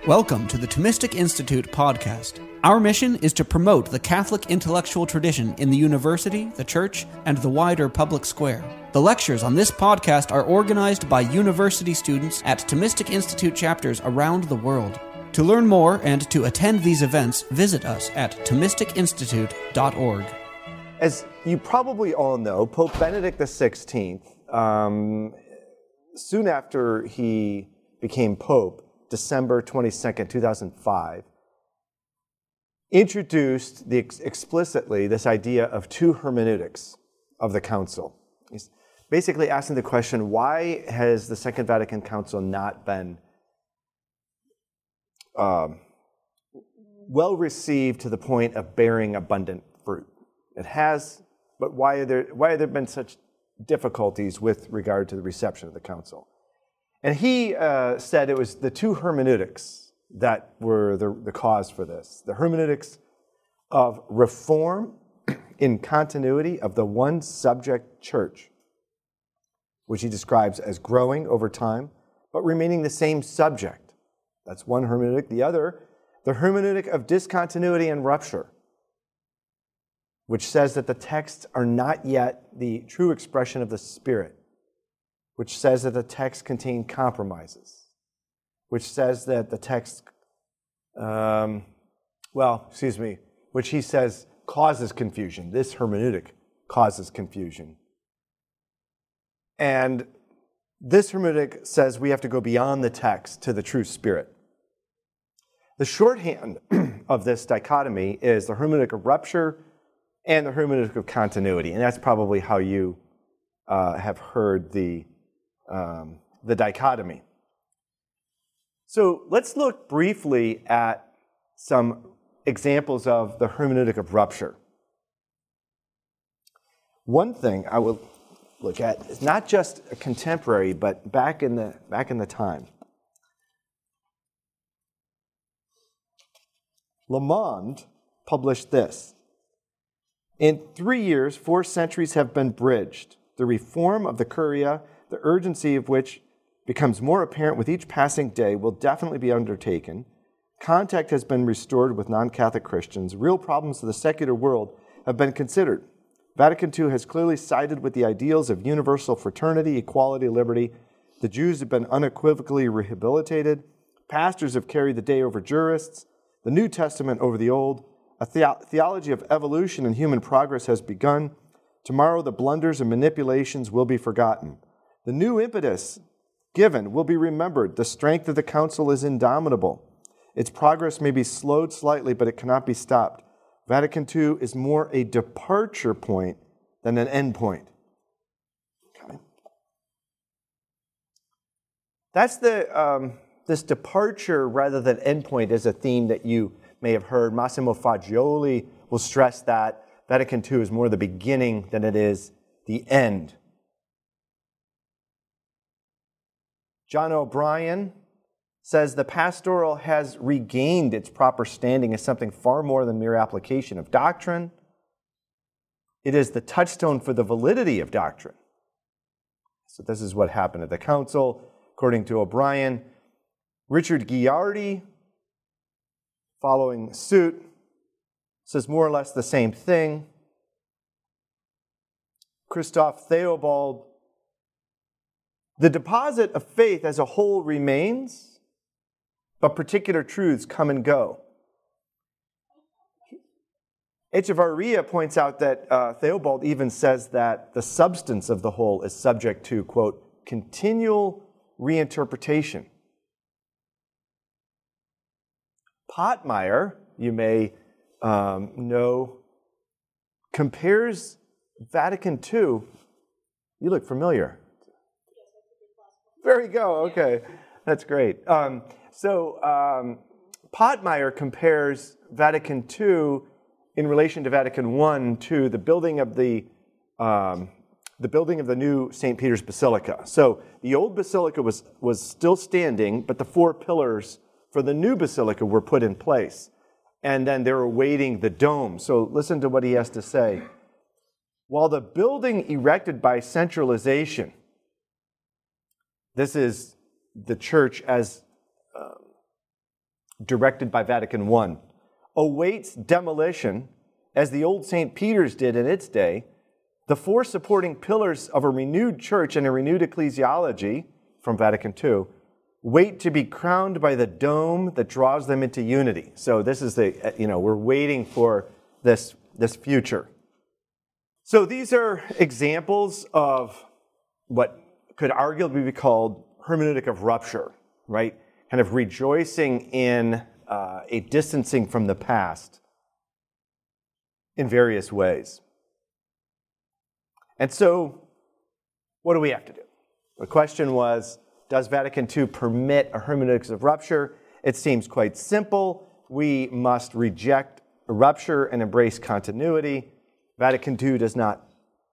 Welcome to the Thomistic Institute podcast. Our mission is to promote the Catholic intellectual tradition in the university, the church, and the wider public square. The lectures on this podcast are organized by university students at Thomistic Institute chapters around the world. To learn more and to attend these events, visit us at ThomisticInstitute.org. As you probably all know, Pope Benedict XVI, soon after he became Pope, December 22nd, 2005, introduced explicitly this idea of two hermeneutics of the Council. He's basically asking the question, why has the Second Vatican Council not been well received to the point of bearing abundant fruit? It has, but why have there been such difficulties with regard to the reception of the Council? And he said it was the two hermeneutics that were the cause for this. The hermeneutics of reform in continuity of the one subject church, which he describes as growing over time, but remaining the same subject. That's one hermeneutic. The other, the hermeneutic of discontinuity and rupture, which says that the texts are not yet the true expression of the Spirit, which says that the text contain compromises, which says that the text, which he says causes confusion. This hermeneutic causes confusion. And this hermeneutic says we have to go beyond the text to the true Spirit. The shorthand of this dichotomy is the hermeneutic of rupture and the hermeneutic of continuity. And that's probably how you have heard the dichotomy. So let's look briefly at some examples of the hermeneutic of rupture. One thing I will look at is not just a contemporary, but back in the time. Le Monde published this. In 3 years, 4 centuries have been bridged. The reform of the Curia, the urgency of which becomes more apparent with each passing day, will definitely be undertaken. Contact has been restored with non-Catholic Christians. Real problems of the secular world have been considered. Vatican II has clearly sided with the ideals of universal fraternity, equality, liberty. The Jews have been unequivocally rehabilitated. Pastors have carried the day over jurists. The New Testament over the Old. A theology of evolution and human progress has begun. Tomorrow the blunders and manipulations will be forgotten. The new impetus given will be remembered. The strength of the Council is indomitable. Its progress may be slowed slightly, but it cannot be stopped. Vatican II is more a departure point than an end point. Okay. That's this departure rather than end point is a theme that you may have heard. Massimo Fagioli will stress that Vatican II is more the beginning than it is the end. John O'Brien says the pastoral has regained its proper standing as something far more than mere application of doctrine. It is the touchstone for the validity of doctrine. So this is what happened at the council, according to O'Brien. Richard Ghiardi, following suit, says more or less the same thing. Christophe Theobald, the deposit of faith as a whole remains, but particular truths come and go. Echevarria points out that Theobald even says that the substance of the whole is subject to, quote, continual reinterpretation. Pottmeyer, you may know, compares Vatican II. You look familiar. Very go. Okay, that's great. Pottmeyer compares Vatican II in relation to Vatican I to the building of the new St. Peter's Basilica. So the old basilica was still standing, but the 4 pillars for the new basilica were put in place. And then they were awaiting the dome. So listen to what he has to say. While the building erected by centralization, this is the church as directed by Vatican I, awaits demolition, as the old St. Peter's did in its day, the four supporting pillars of a renewed church and a renewed ecclesiology from Vatican II wait to be crowned by the dome that draws them into unity. So this is we're waiting for this future. So these are examples of what could arguably be called hermeneutic of rupture, right? Kind of rejoicing in a distancing from the past in various ways. And so, what do we have to do? The question was, does Vatican II permit a hermeneutics of rupture? It seems quite simple. We must reject rupture and embrace continuity. Vatican II does not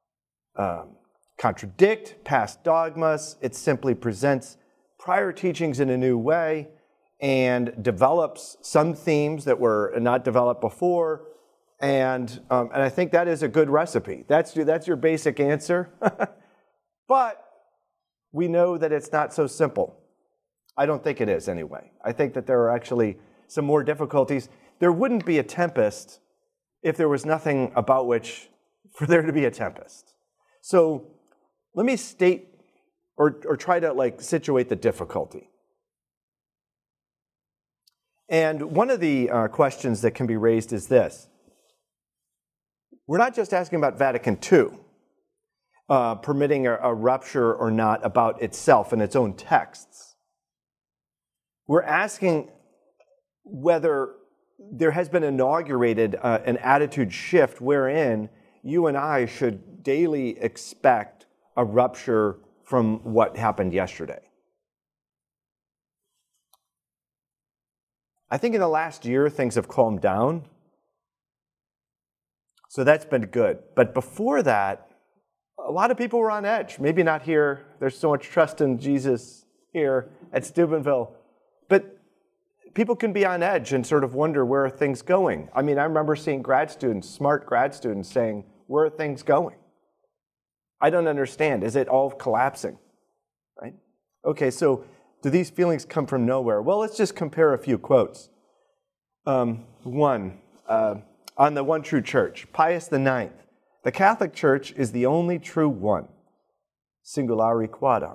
contradict past dogmas. It simply presents prior teachings in a new way and develops some themes that were not developed before. And I think that is a good recipe. That's your basic answer. But we know that it's not so simple. I don't think it is anyway. I think that there are actually some more difficulties. There wouldn't be a tempest if there was nothing about which for there to be a tempest. So let me state or try to situate the difficulty. And one of the questions that can be raised is this. We're not just asking about Vatican II, permitting a rupture or not about itself and its own texts. We're asking whether there has been inaugurated an attitude shift wherein you and I should daily expect a rupture from what happened yesterday. I think in the last year, things have calmed down. So that's been good. But before that, a lot of people were on edge. Maybe not here. There's so much trust in Jesus here at Steubenville. But people can be on edge and sort of wonder, where are things going? I mean, I remember seeing grad students, smart grad students, saying, where are things going? I don't understand. Is it all collapsing? Right? Okay, so do these feelings come from nowhere? Well, let's just compare a few quotes. One, on the one true church, Pius IX. The Catholic Church is the only true one. Singulari quadam.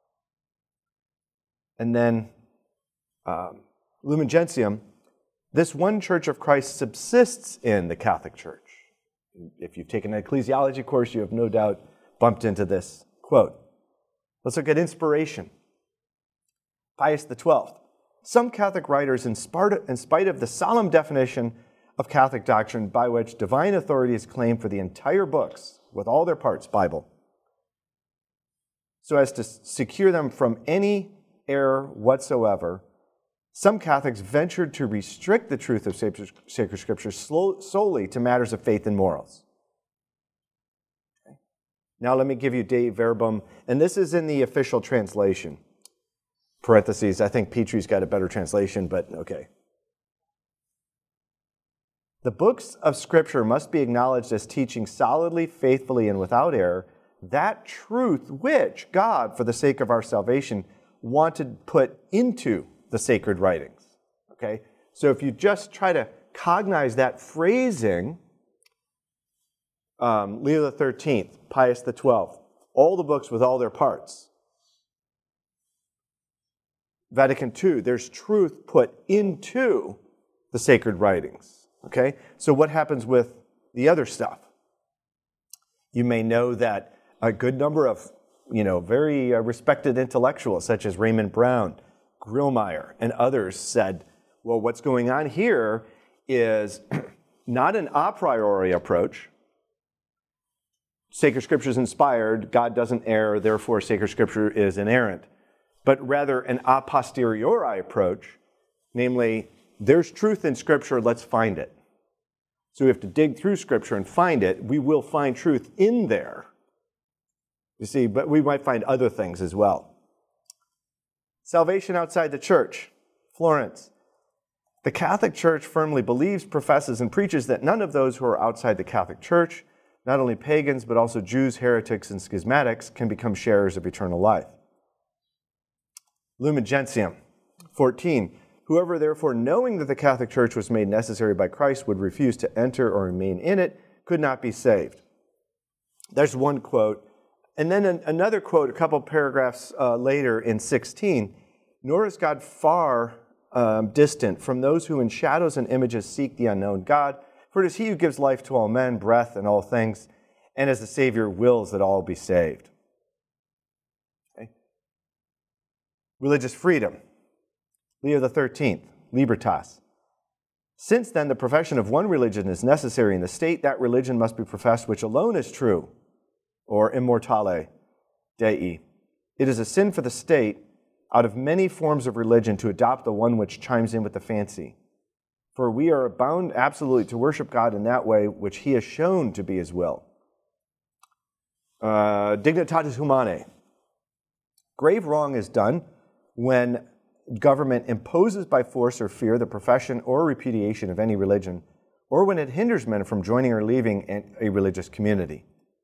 And then, Lumen Gentium. This one Church of Christ subsists in the Catholic Church. If you've taken an ecclesiology course, you have no doubt bumped into this quote. Let's look at inspiration. Pius XII. Some Catholic writers, in spite of the solemn definition of Catholic doctrine by which divine authority is claimed for the entire books, with all their parts, Bible, so as to secure them from any error whatsoever, some Catholics ventured to restrict the truth of sacred Scripture solely to matters of faith and morals. Okay. Now let me give you Dei Verbum, and this is in the official translation. Parentheses, I think Petrie's got a better translation, but okay. The books of Scripture must be acknowledged as teaching solidly, faithfully, and without error that truth which God, for the sake of our salvation, wanted put into the sacred writings. Okay? So if you just try to cognize that phrasing, Leo XIII, Pius XII, all the books with all their parts. Vatican II, there's truth put into the sacred writings. Okay? So what happens with the other stuff? You may know that a good number of, very respected intellectuals, such as Raymond Brown, Grillmeyer, and others said, well, what's going on here is not an a priori approach. Sacred Scripture is inspired, God doesn't err, therefore sacred Scripture is inerrant. But rather an a posteriori approach, namely, there's truth in Scripture, let's find it. So we have to dig through Scripture and find it. We will find truth in there. You see, but we might find other things as well. Salvation outside the church, Florence. The Catholic Church firmly believes, professes, and preaches that none of those who are outside the Catholic Church, not only pagans, but also Jews, heretics, and schismatics, can become sharers of eternal life. Lumen Gentium, 14. Whoever therefore, knowing that the Catholic Church was made necessary by Christ, would refuse to enter or remain in it, could not be saved. There's one quote. And then another quote, a couple paragraphs later in 16, nor is God far distant from those who in shadows and images seek the unknown God, for it is he who gives life to all men, breath and all things, and as the Savior wills that all be saved. Okay. Religious freedom. Leo XIII, Libertas. Since then the profession of one religion is necessary in the state, that religion must be professed which alone is true, or immortale Dei. It is a sin for the state, out of many forms of religion, to adopt the one which chimes in with the fancy. For we are bound absolutely to worship God in that way which he has shown to be his will. Dignitatis humanae. Grave wrong is done when government imposes by force or fear the profession or repudiation of any religion, or when it hinders men from joining or leaving a religious community.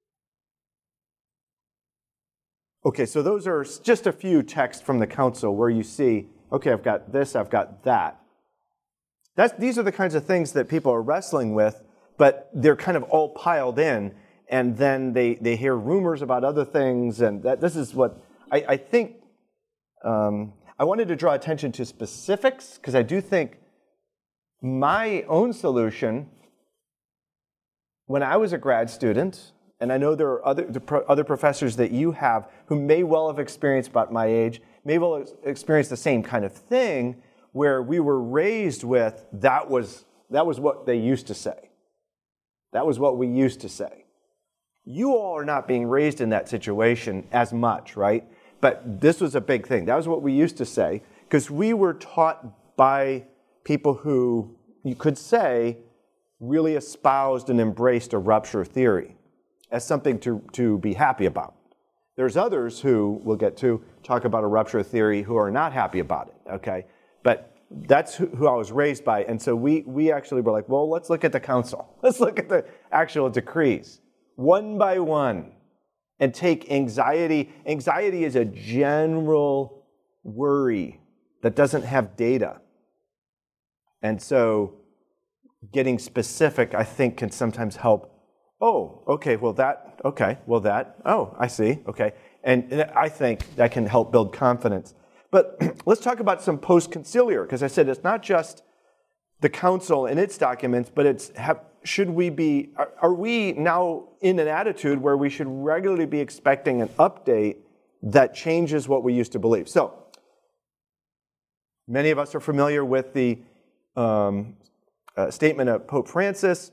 Okay, so those are just a few texts from the council where you see, okay, I've got this, I've got that. These are the kinds of things that people are wrestling with, but they're kind of all piled in, and then they hear rumors about other things, and this is what I think. I wanted to draw attention to specifics, because I do think my own solution, when I was a grad student, and I know there are other professors that you have who may well have experienced about my age, may well have experienced the same kind of thing, where we were raised with, that was what they used to say. That was what we used to say. You all are not being raised in that situation as much, right? But this was a big thing. That was what we used to say, because we were taught by people who, you could say, really espoused and embraced a rupture theory as something to be happy about. There's others who, we'll get to, talk about a rupture theory who are not happy about it, okay? But that's who I was raised by, and so we actually were like, well, let's look at the council. Let's look at the actual decrees, one by one, and take anxiety. Anxiety is a general worry that doesn't have data. And so getting specific, I think, can sometimes help. Oh, okay, well that, oh, I see, okay. And I think that can help build confidence. But let's talk about some post-conciliar, because I said it's not just the council and its documents, but it's, are we now in an attitude where we should regularly be expecting an update that changes what we used to believe? So, many of us are familiar with the statement of Pope Francis,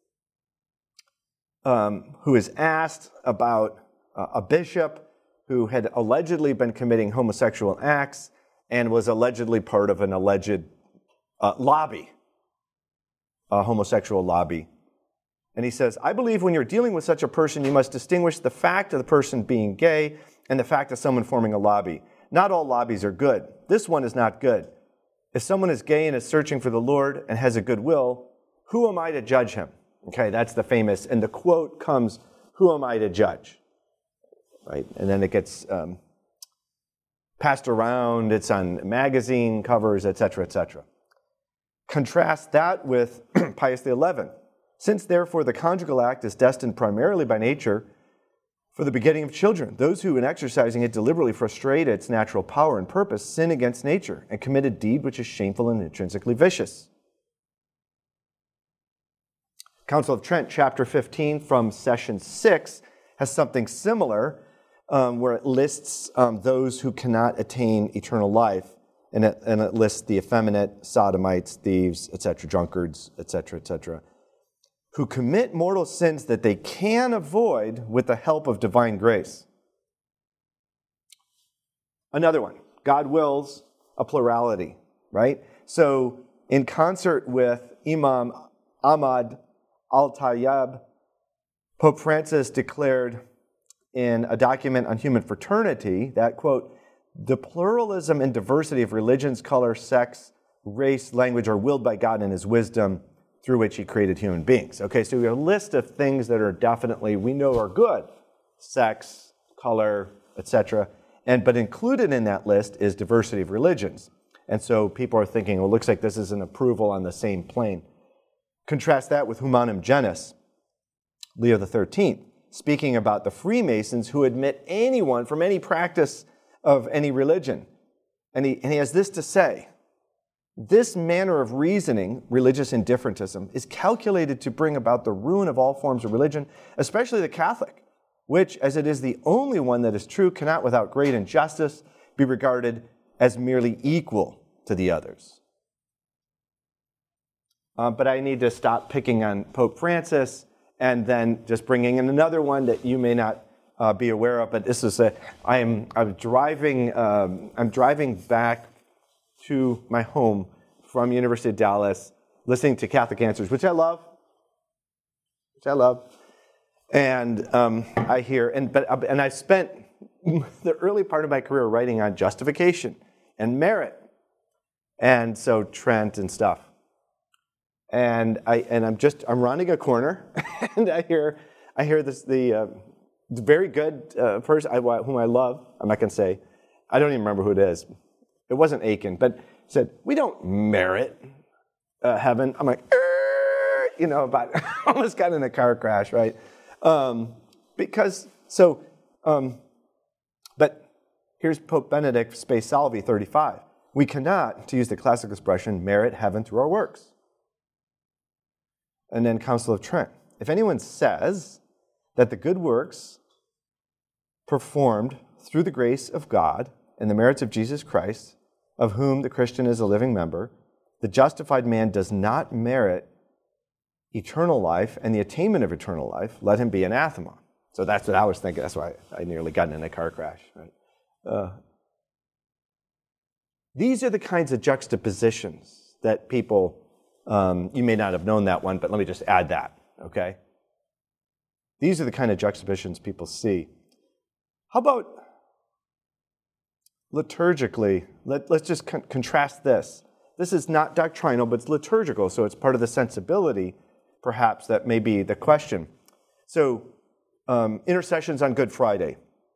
who is asked about a bishop who had allegedly been committing homosexual acts and was allegedly part of an alleged lobby, a homosexual lobby. And he says, I believe when you're dealing with such a person, you must distinguish the fact of the person being gay and the fact of someone forming a lobby. Not all lobbies are good. This one is not good. If someone is gay and is searching for the Lord and has a good will, who am I to judge him? Okay, that's the famous, and the quote comes, who am I to judge? Right, and then it gets passed around, it's on magazine covers, etc., etc. Contrast that with Pius XI. Since, therefore, the conjugal act is destined primarily by nature for the begetting of children, those who, in exercising it, deliberately frustrate its natural power and purpose, sin against nature and commit a deed which is shameful and intrinsically vicious. Council of Trent, chapter 15, from session 6, has something similar, where it lists those who cannot attain eternal life, and it lists the effeminate, sodomites, thieves, etc., drunkards, etc., who commit mortal sins that they can avoid with the help of divine grace. Another one, God wills a plurality, right? So in concert with Imam Ahmad al-Tayyab, Pope Francis declared in a document on human fraternity that, quote, the pluralism and diversity of religions, color, sex, race, language are willed by God in his wisdom through which he created human beings. Okay, so we have a list of things that are definitely, we know are good. Sex, color, etc. But included in that list is diversity of religions. And so people are thinking, well, it looks like this is an approval on the same plane. Contrast that with Humanum Genus, Leo XIII, speaking about the Freemasons who admit anyone from any practice of any religion. And he has this to say: this manner of reasoning, religious indifferentism, is calculated to bring about the ruin of all forms of religion, especially the Catholic, which, as it is the only one that is true, cannot without great injustice be regarded as merely equal to the others. But I need to stop picking on Pope Francis and then just bringing in another one that you may not be aware of. But this is I'm driving back to my home from University of Dallas, listening to Catholic Answers, which I love. And I hear, and I spent the early part of my career writing on justification and merit, and so Trent and stuff. And I'm rounding a corner, and I hear the very good person whom I love. I'm not going to say, I don't even remember who it is. It wasn't Aiken, but said, we don't merit heaven. I'm like, almost got in a car crash, right? But here's Pope Benedict Spe Salvi 35. We cannot, to use the classic expression, merit heaven through our works. And then Council of Trent. If anyone says that the good works performed through the grace of God and the merits of Jesus Christ, of whom the Christian is a living member, the justified man does not merit eternal life and the attainment of eternal life, let him be anathema. So that's what I was thinking. That's why I nearly got in a car crash. Right? These are the kinds of juxtapositions that people, you may not have known that one, but let me just add that, okay? These are the kind of juxtapositions people see. How about liturgically? Let's just contrast this. This is not doctrinal, but it's liturgical, so it's part of the sensibility, perhaps, that may be the question. So, intercessions on Good Friday.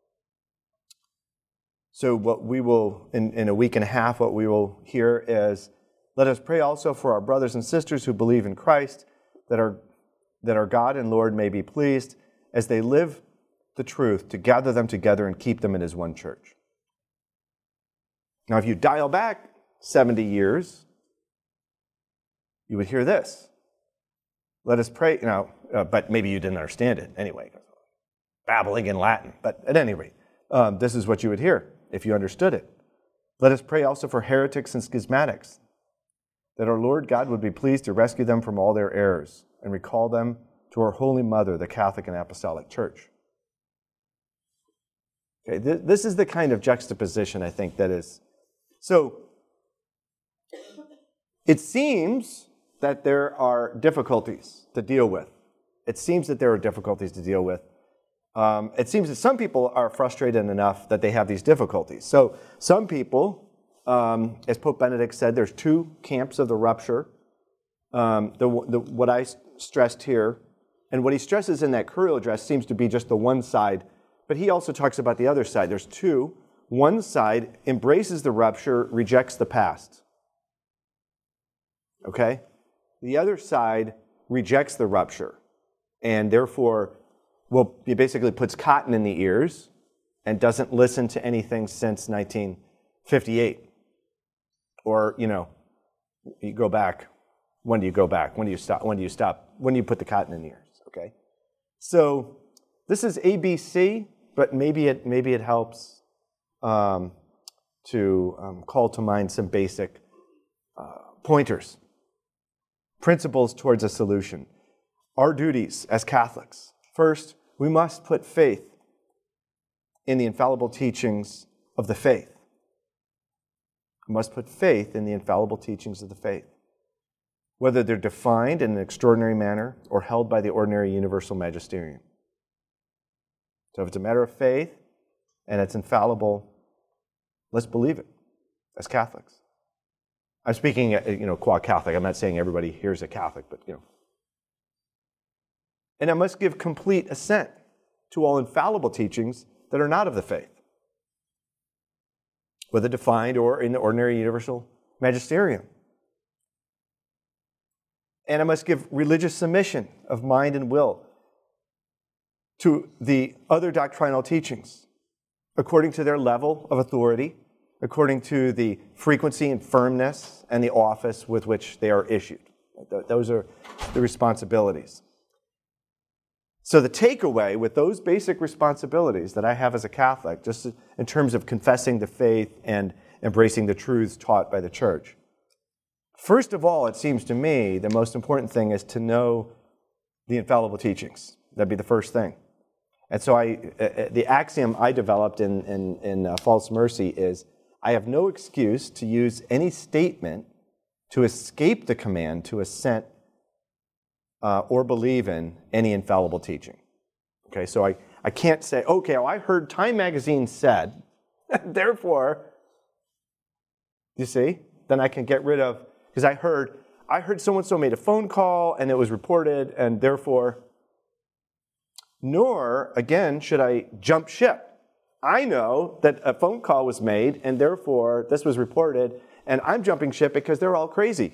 So what we will, in a week and a half, what we will hear is, let us pray also for our brothers and sisters who believe in Christ, that our God and Lord may be pleased, as they live the truth, to gather them together and keep them in His one church. Now, if you dial back 70 years, you would hear this. Let us pray, but maybe you didn't understand it anyway, babbling in Latin. But at any rate, this is what you would hear if you understood it. Let us pray also for heretics and schismatics, that our Lord God would be pleased to rescue them from all their errors and recall them to our Holy Mother, the Catholic and Apostolic Church. Okay, this is the kind of juxtaposition, I think, that is. So, it seems that there are difficulties to deal with. It seems that some people are frustrated enough that they have these difficulties. So some people, as Pope Benedict said, there's two camps of the rupture. What I stressed here, and what he stresses in that Curial address seems to be just the one side, but he also talks about the other side. There's two. One side embraces the rupture, rejects the past. Okay? The other side rejects the rupture, and therefore, he basically puts cotton in the ears and doesn't listen to anything since 1958. Or, you go back. When do you go back? When do you stop? When do you stop? When do you put the cotton in the ears? Okay? So this is ABC, but maybe it helps to call to mind some basic pointers, principles towards a solution. Our duties as Catholics. First, we must put faith in the infallible teachings of the faith. We must put faith in the infallible teachings of the faith, whether they're defined in an extraordinary manner or held by the ordinary universal magisterium. So if it's a matter of faith and it's infallible, let's believe it as Catholics. I'm speaking, qua Catholic. I'm not saying everybody here is a Catholic, but, And I must give complete assent to all infallible teachings that are not of the faith, whether defined or in the ordinary universal magisterium. And I must give religious submission of mind and will to the other doctrinal teachings, according to their level of authority, according to the frequency and firmness and the office with which they are issued. Those are the responsibilities. So the takeaway with those basic responsibilities that I have as a Catholic, just in terms of confessing the faith and embracing the truths taught by the Church, first of all, it seems to me, the most important thing is to know the infallible teachings. That'd be the first thing. And so the axiom I developed in False Mercy is, I have no excuse to use any statement to escape the command to assent or believe in any infallible teaching. Okay, so I can't say, okay, well, I heard Time Magazine said, therefore, you see, then I can get rid of, because I heard so-and-so made a phone call and it was reported, and therefore, nor, again, should I jump ship. I know that a phone call was made, and therefore, this was reported, and I'm jumping ship because they're all crazy.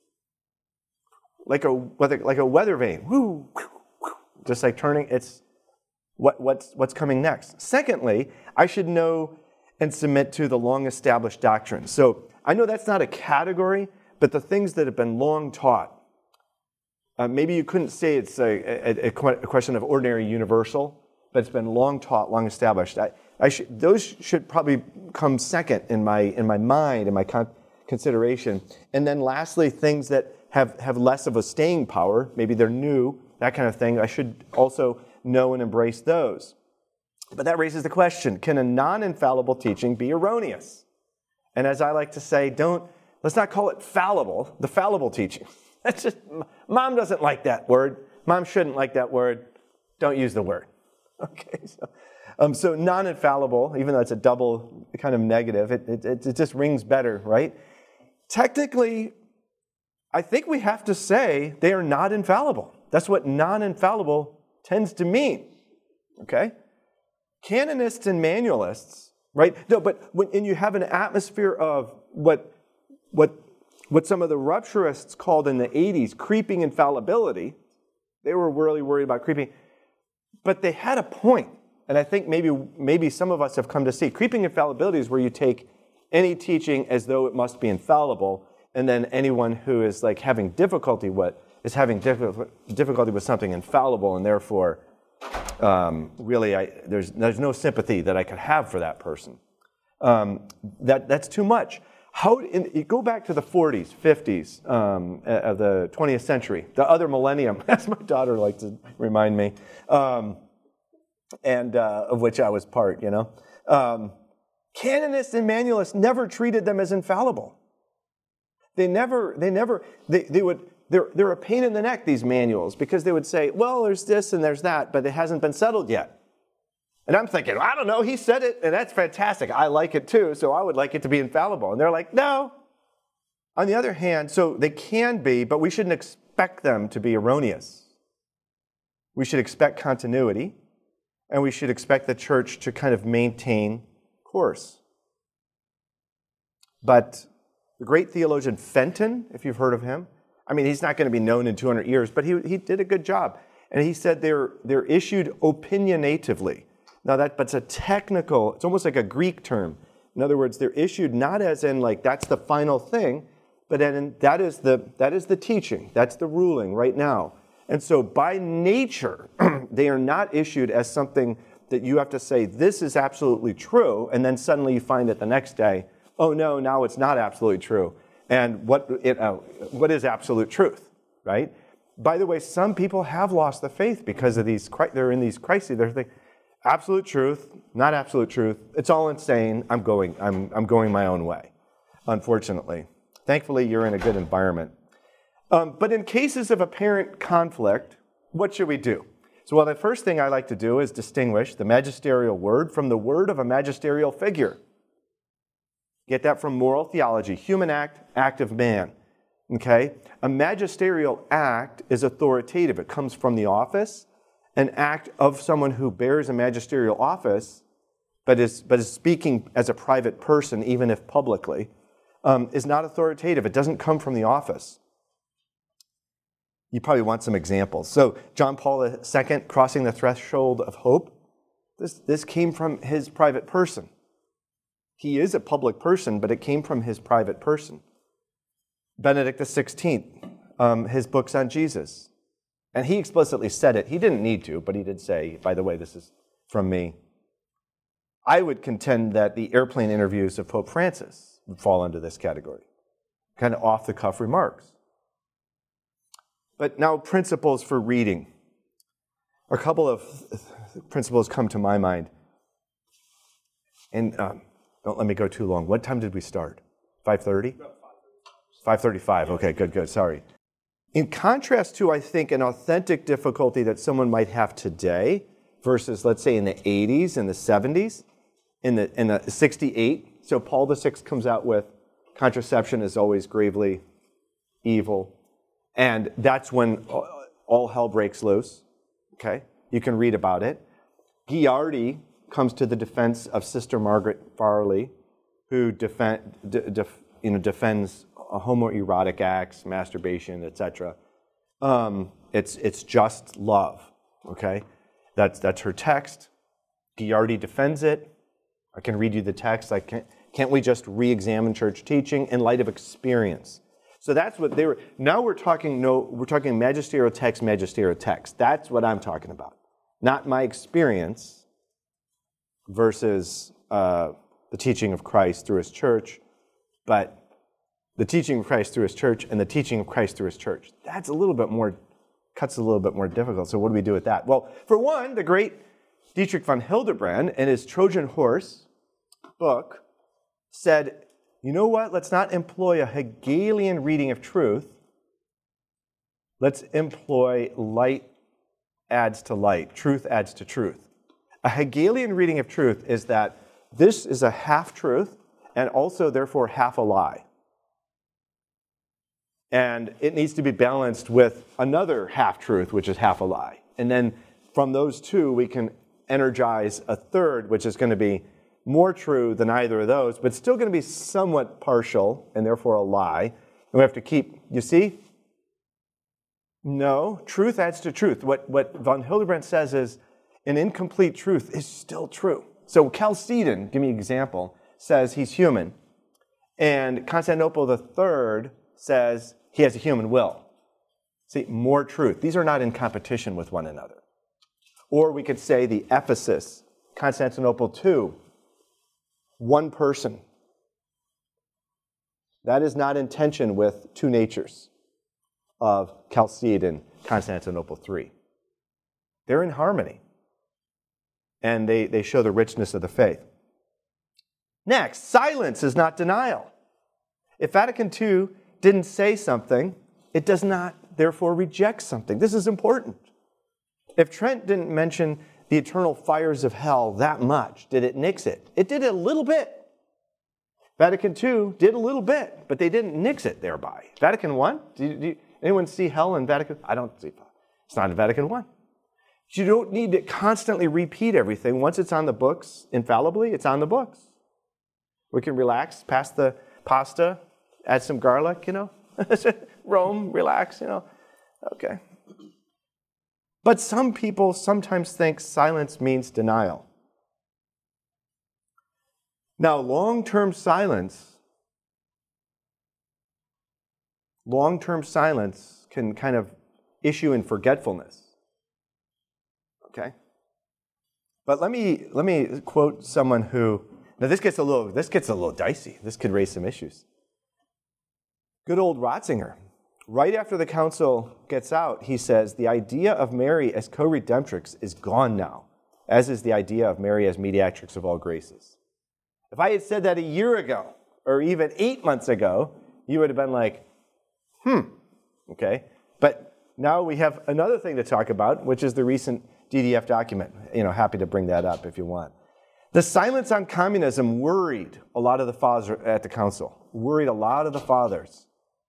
Like a weather vane. Woo, woo, woo. Just like turning, it's what's coming next. Secondly, I should know and submit to the long-established doctrines. So I know that's not a category, but the things that have been long taught. Maybe you couldn't say it's a question of ordinary universal, but it's been long taught, long established. Those should probably come second in my mind, in my consideration. And then lastly, things that have less of a staying power, maybe they're new, that kind of thing, I should also know and embrace those. But that raises the question, can a non-infallible teaching be erroneous? And as I like to say, let's not call it fallible, the fallible teaching. That's just, Mom doesn't like that word. Mom shouldn't like that word. Don't use the word. Okay, so non-infallible, even though it's a double kind of negative, it just rings better, right? Technically, I think we have to say they are not infallible. That's what non-infallible tends to mean, okay? Canonists and manualists, right? No, but when you have an atmosphere of what some of the rupturists called in the 80s creeping infallibility, they were really worried about creeping, but they had a point. And I think maybe some of us have come to see creeping infallibility is where you take any teaching as though it must be infallible, and then anyone who is like having difficulty with something infallible, and therefore really there's no sympathy that I could have for that person. That's too much. You go back to the 40s, 50s of the 20th century, the other millennium, as my daughter likes to remind me, and of which I was part, Canonists and manualists never treated them as infallible. They're a pain in the neck, these manuals, because they would say, well, there's this and there's that, but it hasn't been settled yet. And I'm thinking, I don't know, he said it, and that's fantastic. I like it too, so I would like it to be infallible. And they're like, no. On the other hand, so they can be, but we shouldn't expect them to be erroneous. We should expect continuity, and we should expect the church to kind of maintain course. But the great theologian Fenton, if you've heard of him, I mean, he's not going to be known in 200 years, but he did a good job. And he said they're issued opinionatively. Now that's a technical, it's almost like a Greek term. In other words, they're issued not as in like that's the final thing, but that is the teaching, that's the ruling right now. And so by nature, they are not issued as something that you have to say, this is absolutely true, and then suddenly you find it the next day, oh no, now it's not absolutely true. And what is absolute truth, right? By the way, some people have lost the faith because of they're in these crises. They're thinking, absolute truth, not absolute truth. It's all insane. I'm going my own way, unfortunately. Thankfully, you're in a good environment. But in cases of apparent conflict, what should we do? So, the first thing I like to do is distinguish the magisterial word from the word of a magisterial figure. Get that from moral theology. Human act of man. Okay? A magisterial act is authoritative. It comes from the office. An act of someone who bears a magisterial office, but is speaking as a private person, even if publicly. is not authoritative. It doesn't come from the office. You probably want some examples. So John Paul II, crossing the threshold of hope, this came from his private person. He is a public person, but it came from his private person. Benedict XVI, his books on Jesus. And he explicitly said it. He didn't need to, but he did say, by the way, this is from me. I would contend that the airplane interviews of Pope Francis would fall into this category. Kind of off-the-cuff remarks. But now principles for reading. A couple of principles come to my mind. And don't let me go too long. What time did we start? 5:30? 5:35. Okay, good, sorry. In contrast to, I think, an authentic difficulty that someone might have today versus, let's say, in the 80s and the 70s, in the 68, so Paul VI comes out with contraception is always gravely evil, and that's when all hell breaks loose, okay? You can read about it. Guiardi comes to the defense of Sister Margaret Farley, who defends homoerotic acts, masturbation, etc. It's just love, okay? That's her text. Guiardi defends it. I can read you the text. Can't we just re-examine church teaching in light of experience? So that's what they were. Now we're talking magisterial text. That's what I'm talking about. Not my experience versus the teaching of Christ through his church, but the teaching of Christ through his church and the teaching of Christ through his church. That's cuts a little bit more difficult. So what do we do with that? Well, for one, the great Dietrich von Hildebrand in his Trojan Horse book said, you know what? Let's not employ a Hegelian reading of truth. Let's employ light adds to light. Truth adds to truth. A Hegelian reading of truth is that this is a half-truth and also, therefore, half a lie. And it needs to be balanced with another half-truth, which is half a lie. And then from those two, we can energize a third, which is going to be more true than either of those, but still going to be somewhat partial and therefore a lie. And we have to keep, you see? No, truth adds to truth. What von Hildebrand says is an incomplete truth is still true. So Chalcedon, give me an example, says he's human. And Constantinople III says he has a human will. See, more truth. These are not in competition with one another. Or we could say the Ephesus, Constantinople II, one person. That is not in tension with two natures of Chalcedon, Constantinople III. They're in harmony. And they show the richness of the faith. Next, silence is not denial. If Vatican II didn't say something, it does not therefore reject something. This is important. If Trent didn't mention the eternal fires of hell that much, did it nix it? It did a little bit. Vatican II did a little bit, but they didn't nix it thereby. Vatican I? Do anyone see hell in Vatican? I don't see hell. It's not in Vatican I. You don't need to constantly repeat everything. Once it's on the books, infallibly, it's on the books. We can relax, pass the pasta, add some garlic, Rome, relax, Okay. But some people sometimes think silence means denial. Now, long-term silence can kind of issue in forgetfulness. Okay? But let me quote someone who, now this gets a little dicey. This could raise some issues. Good old Ratzinger. Right after the council gets out, he says, the idea of Mary as co-redemptrix is gone now, as is the idea of Mary as mediatrix of all graces. If I had said that a year ago, or even 8 months ago, you would have been like, okay? But now we have another thing to talk about, which is the recent DDF document. Happy to bring that up if you want. The silence on communism worried a lot of the fathers at the council, worried a lot of the fathers.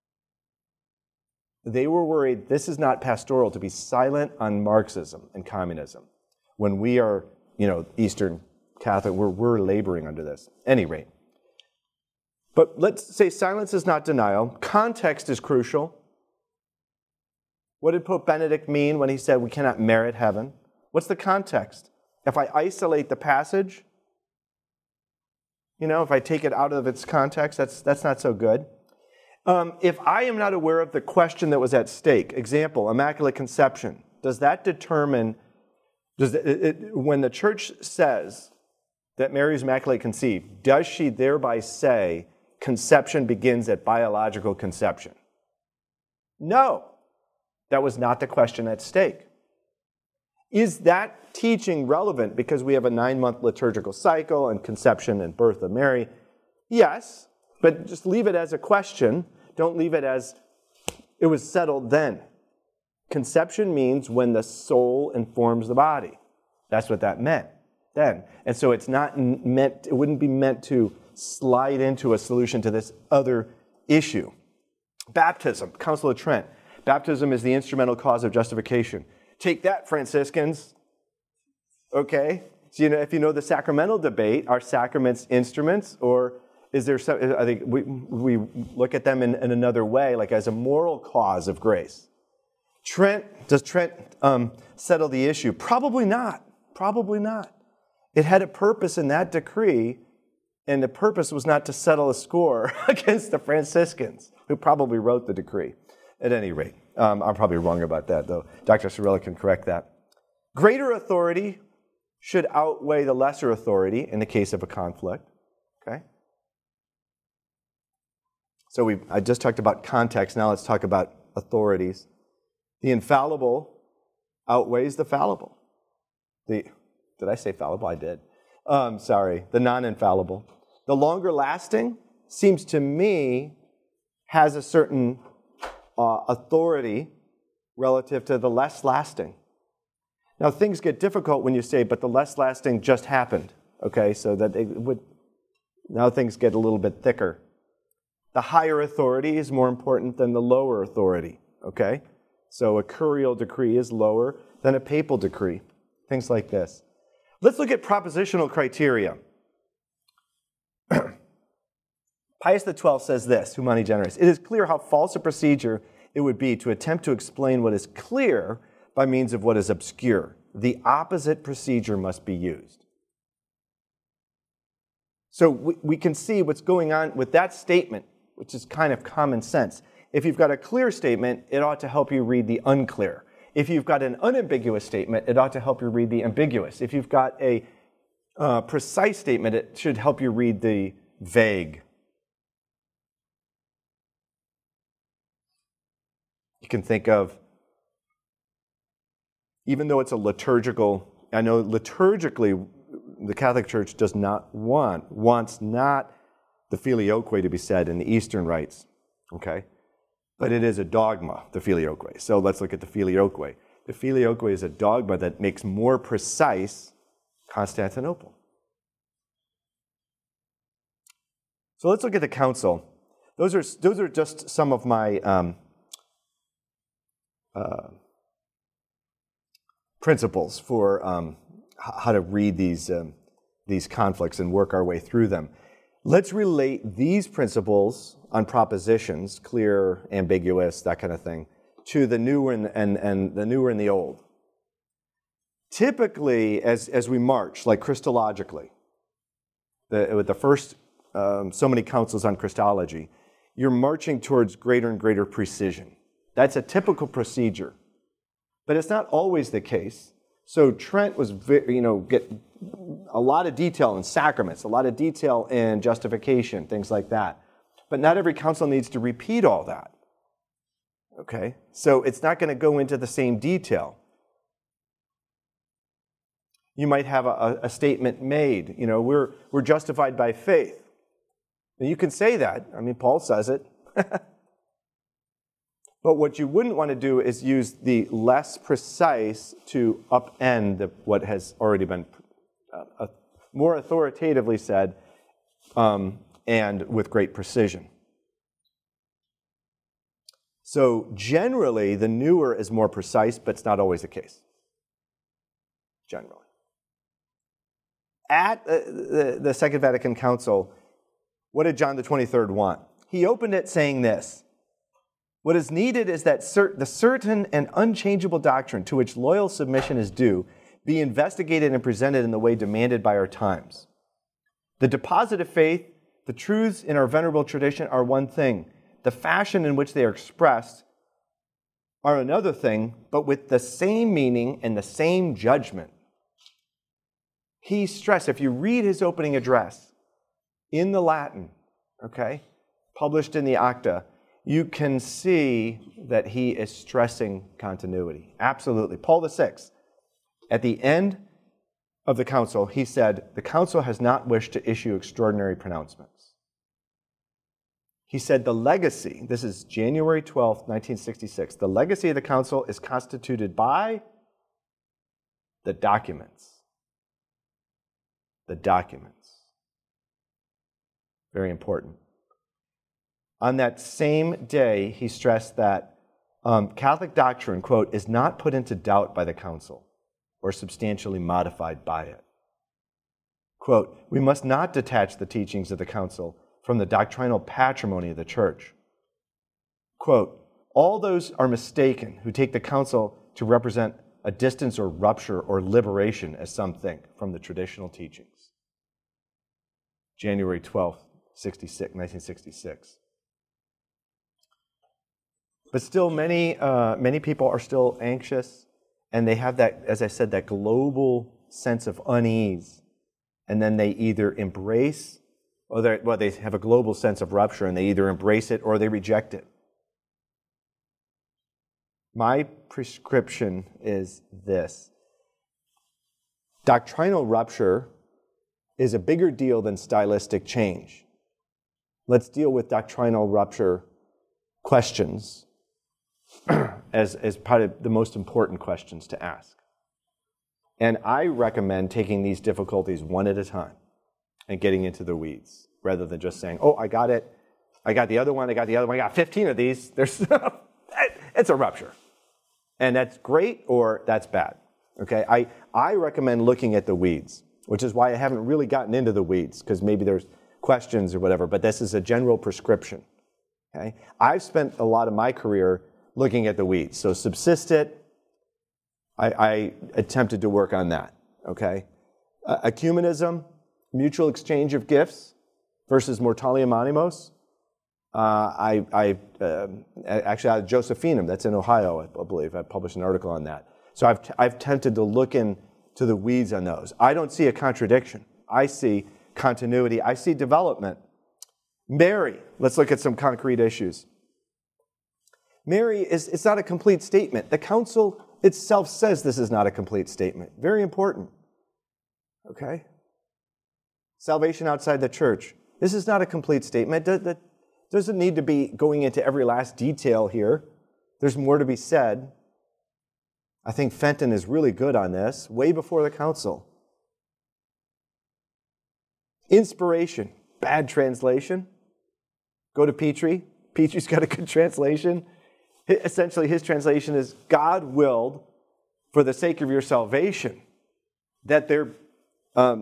They were worried this is not pastoral to be silent on Marxism and communism. When we are, Eastern Catholic, we're laboring under this. At any rate, But let's say silence is not denial. Context is crucial. What did Pope Benedict mean when he said we cannot merit heaven? What's the context? If I isolate the passage, if I take it out of its context, that's not so good. If I am not aware of the question that was at stake, example, Immaculate Conception, does that determine, when the Church says that Mary is immaculately conceived, does she thereby say conception begins at biological conception? No, that was not the question at stake. Is that teaching relevant because we have a 9-month liturgical cycle and conception and birth of Mary? Yes, but just leave it as a question. Don't leave it as it was settled then. Conception means when the soul informs the body. That's what that meant then. And so it's not meant, it wouldn't be meant to slide into a solution to this other issue. Baptism, Council of Trent. Baptism is the instrumental cause of justification. Take that, Franciscans. Okay? So if you know the sacramental debate, are sacraments instruments, or is there some, I think we look at them in another way, like as a moral cause of grace. Does Trent settle the issue? Probably not. Probably not. It had a purpose in that decree, and the purpose was not to settle a score against the Franciscans, who probably wrote the decree. At any rate, I'm probably wrong about that, though. Dr. Cirilla can correct that. Greater authority should outweigh the lesser authority in the case of a conflict. Okay? So I just talked about context. Now let's talk about authorities. The infallible outweighs the fallible. Did I say fallible? I did. Sorry. The non-infallible. The longer lasting seems to me has a certain authority relative to the less lasting. Now things get difficult when you say, but the less lasting just happened. Okay, so that now things get a little bit thicker. The higher authority is more important than the lower authority. Okay, so a curial decree is lower than a papal decree. Things like this. Let's look at propositional criteria. Pius XII says this, Humani Generis, "It is clear how false a procedure it would be to attempt to explain what is clear by means of what is obscure. The opposite procedure must be used." So we can see what's going on with that statement, which is kind of common sense. If you've got a clear statement, it ought to help you read the unclear. If you've got an unambiguous statement, it ought to help you read the ambiguous. If you've got a precise statement, it should help you read the vague. You can think of, even though it's a liturgical, I know liturgically the Catholic Church wants not the filioque to be said in the Eastern rites, okay? But it is a dogma, the filioque. So let's look at the filioque. The filioque is a dogma that makes more precise Constantinople. So let's look at the council. Those are just some of my principles for how to read these conflicts and work our way through them. Let's relate these principles on propositions, clear, ambiguous, that kind of thing, to the new and the newer and the old. Typically, as we march, like Christologically, with the first so many councils on Christology, you're marching towards greater and greater precision. That's a typical procedure, but it's not always the case. So Trent was, get a lot of detail in sacraments, a lot of detail in justification, things like that. But not every council needs to repeat all that. Okay, so it's not going to go into the same detail. You might have a statement made, we're justified by faith. And you can say that. I mean, Paul says it. But what you wouldn't want to do is use the less precise to upend what has already been more authoritatively said and with great precision. So generally, the newer is more precise, but it's not always the case. Generally. At the Second Vatican Council, What did John the 23rd want? He opened it saying this: what is needed is that the certain and unchangeable doctrine to which loyal submission is due be investigated and presented in the way demanded by our times. The deposit of faith, the truths in our venerable tradition are one thing. The fashion in which they are expressed are another thing, but with the same meaning and the same judgment. He stressed, if you read his opening address in the Latin, okay, published in the Acta, you can see that he is stressing continuity. Absolutely. Paul VI, at the end of the council, he said, the council has not wished to issue extraordinary pronouncements. He said the legacy, this is January 12th, 1966, the legacy of the council is constituted by the documents. The documents. Very important. On that same day, he stressed that Catholic doctrine, quote, is not put into doubt by the council or substantially modified by it. Quote, we must not detach the teachings of the council from the doctrinal patrimony of the church. Quote, all those are mistaken who take the council to represent a distance or rupture or liberation, as some think, from the traditional teachings. January 12th, 1966. But still, many people are still anxious, and they have that, as I said, that global sense of unease. And then they either embrace, or they have a global sense of rupture, and they either embrace it or they reject it. My prescription is this: doctrinal rupture is a bigger deal than stylistic change. Let's deal with doctrinal rupture questions as part of the most important questions to ask. And I recommend taking these difficulties one at a time and getting into the weeds, rather than just saying, oh, I got it, I got the other one, I got 15 of these. It's a rupture. And that's great or that's bad. Okay, I recommend looking at the weeds, which is why I haven't really gotten into the weeds, because maybe there's questions or whatever, but this is a general prescription. Okay, I've spent a lot of my career looking at the weeds. So subsist it, I attempted to work on that. Okay, ecumenism, mutual exchange of gifts versus mortalium animos. Actually out of Josephinum, that's in Ohio, I believe. I published an article on that. So I've tended to look into the weeds on those. I don't see a contradiction. I see continuity. I see development. Mary, let's look at some concrete issues. Mary, it's not a complete statement. The council itself says this is not a complete statement. Very important. Okay? Salvation outside the church. This is not a complete statement. That doesn't need to be going into every last detail here. There's more to be said. I think Fenton is really good on this, way before the council. Inspiration, bad translation. Go to Petrie. Petrie's got a good translation. Essentially, his translation is, God willed, for the sake of your salvation, that there, how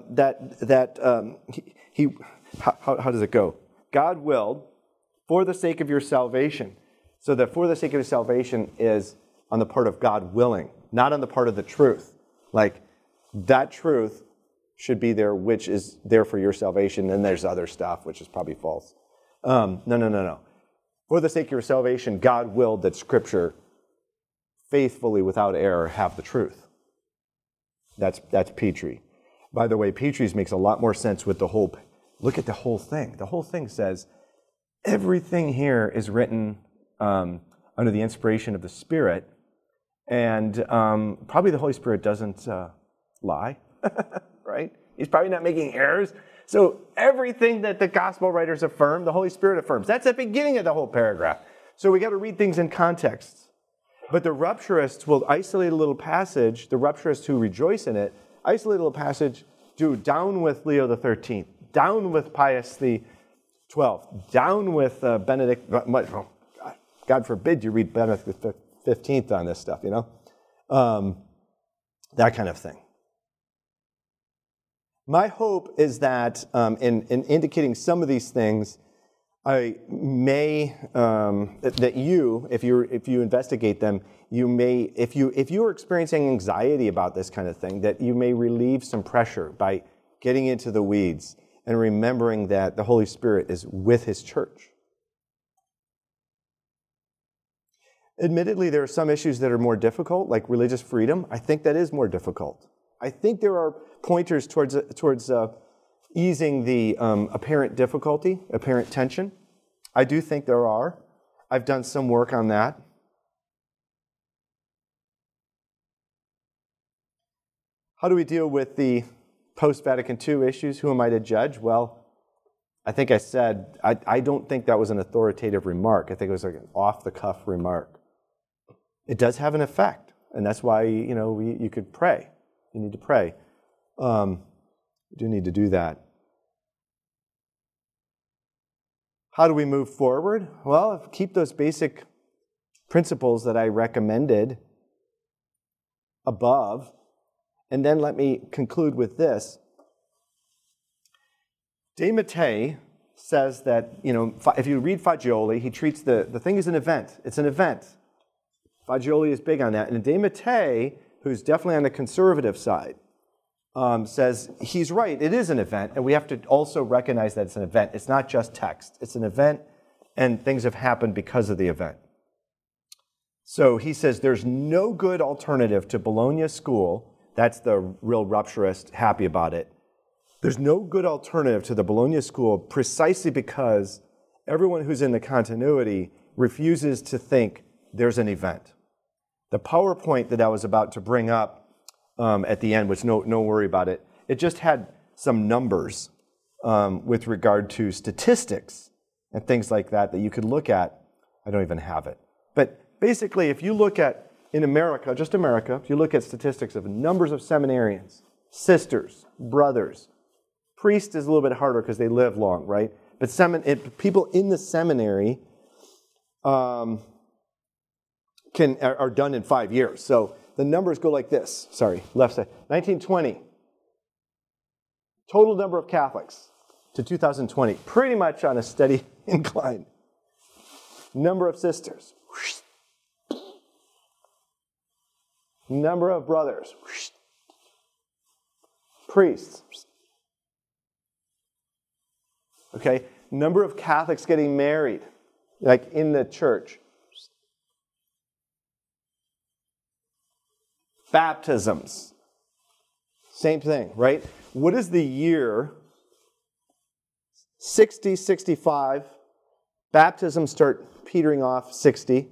does it go? God willed, for the sake of your salvation. So that for the sake of your salvation is on the part of God willing, not on the part of the truth. Like, that truth should be there, which is there for your salvation, and there's other stuff, which is probably false. No. For the sake of your salvation, God willed that Scripture faithfully, without error, have the truth. That's Petrie. By the way, Petrie's makes a lot more sense with the whole, look at the whole thing. The whole thing says, everything here is written under the inspiration of the Spirit, and probably the Holy Spirit doesn't lie, right? He's probably not making errors. So everything that the gospel writers affirm, the Holy Spirit affirms. That's the beginning of the whole paragraph. So we got to read things in context. But the rupturists will isolate a little passage, the rupturists who rejoice in it, isolate a little passage, do down with Leo the 13th, down with Pius the 12th, down with Benedict, God forbid you read Benedict the 15th on this stuff, you know? That kind of thing. My hope is that in indicating some of these things, I may that you, if you investigate them, you may, if you are experiencing anxiety about this kind of thing, that you may relieve some pressure by getting into the weeds and remembering that the Holy Spirit is with His church. Admittedly, there are some issues that are more difficult, like religious freedom. I think that is more difficult. I think there are pointers towards easing the apparent difficulty, apparent tension. I do think there are. I've done some work on that. How do we deal with the post-Vatican II issues? Who am I to judge? Well, I think I said, I don't think that was an authoritative remark. I think it was like an off-the-cuff remark. It does have an effect, and that's why, you could pray. You need to pray. You do need to do that. How do we move forward? Well, keep those basic principles that I recommended above, and then let me conclude with this. De Mattei says that, if you read Fagioli, he treats the thing as an event. It's an event. Fagioli is big on that. And De Mattei, who's definitely on the conservative side, says he's right, it is an event, and we have to also recognize that it's an event. It's not just text. It's an event, and things have happened because of the event. So he says there's no good alternative to Bologna School. That's the real rupturist, happy about it. There's no good alternative to the Bologna School precisely because everyone who's in the continuity refuses to think there's an event. The PowerPoint that I was about to bring up at the end, which no worry about it, it just had some numbers with regard to statistics and things like that you could look at. I don't even have it. But basically, if you look at, in America, just America, if you look at statistics of numbers of seminarians, sisters, brothers, priests is a little bit harder because they live long, right? But people in the seminary are done in 5 years. So the numbers go like this. Sorry, left side. 1920, total number of Catholics to 2020, pretty much on a steady incline. Number of sisters. Number of brothers. Priests. Okay, number of Catholics getting married, like in the church. Baptisms. Same thing, right? What is the year? 60, 65. Baptisms start petering off 60.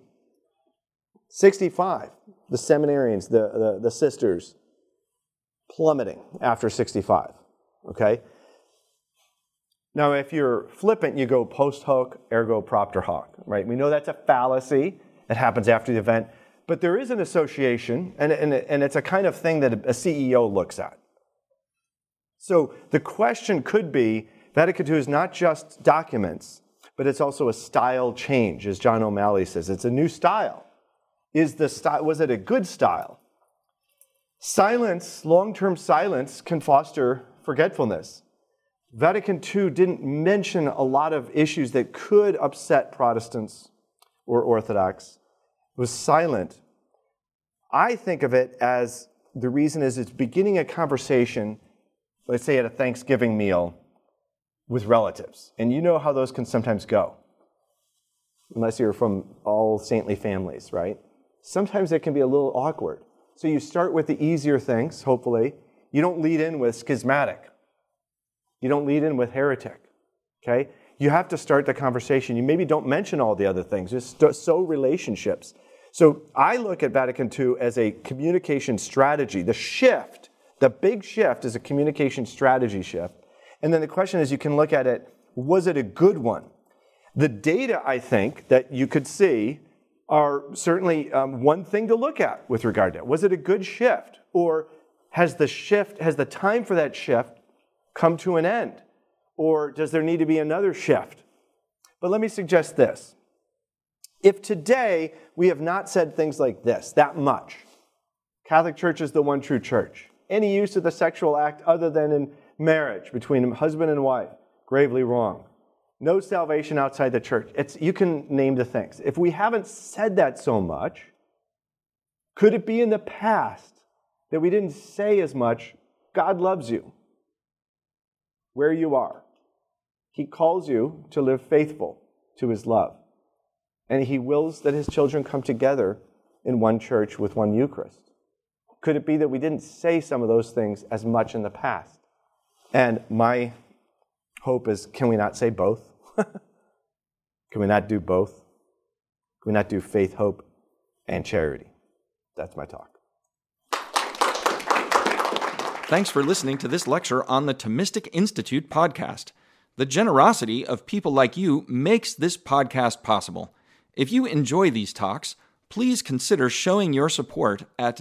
65. The seminarians, the sisters, plummeting after 65. Okay? Now, if you're flippant, you go post hoc, ergo propter hoc, right? We know that's a fallacy. It happens after the event. But there is an association, and it's a kind of thing that a CEO looks at. So the question could be, Vatican II is not just documents, but it's also a style change, as John O'Malley says. It's a new style. Was it a good style? Silence, long-term silence, can foster forgetfulness. Vatican II didn't mention a lot of issues that could upset Protestants or Orthodox. It was silent. I think of it as the reason is it's beginning a conversation, let's say at a Thanksgiving meal, with relatives. And you know how those can sometimes go, unless you're from all saintly families, right? Sometimes it can be a little awkward. So you start with the easier things, hopefully. You don't lead in with schismatic. You don't lead in with heretic, okay? You have to start the conversation. You maybe don't mention all the other things. Just sow relationships. So I look at Vatican II as a communication strategy. The big shift is a communication strategy shift. And then the question is, you can look at it, was it a good one? The data, I think, that you could see are certainly one thing to look at with regard to it. Was it a good shift? Or has the time for that shift come to an end? Or does there need to be another shift? But let me suggest this. If today we have not said things like this, that much, Catholic Church is the one true church. Any use of the sexual act other than in marriage between husband and wife, gravely wrong. No salvation outside the church. You can name the things. If we haven't said that so much, could it be in the past that we didn't say as much, God loves you where you are? He calls you to live faithful to His love. And He wills that His children come together in one church with one Eucharist. Could it be that we didn't say some of those things as much in the past? And my hope is, can we not say both? Can we not do both? Can we not do faith, hope, and charity? That's my talk. Thanks for listening to this lecture on the Thomistic Institute podcast. The generosity of people like you makes this podcast possible. If you enjoy these talks, please consider showing your support at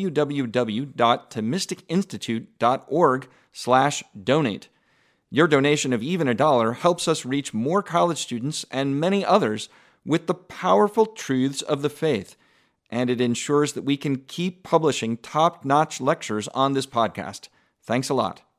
www.thomisticinstitute.org/donate. Your donation of even $1 helps us reach more college students and many others with the powerful truths of the faith, and it ensures that we can keep publishing top-notch lectures on this podcast. Thanks a lot.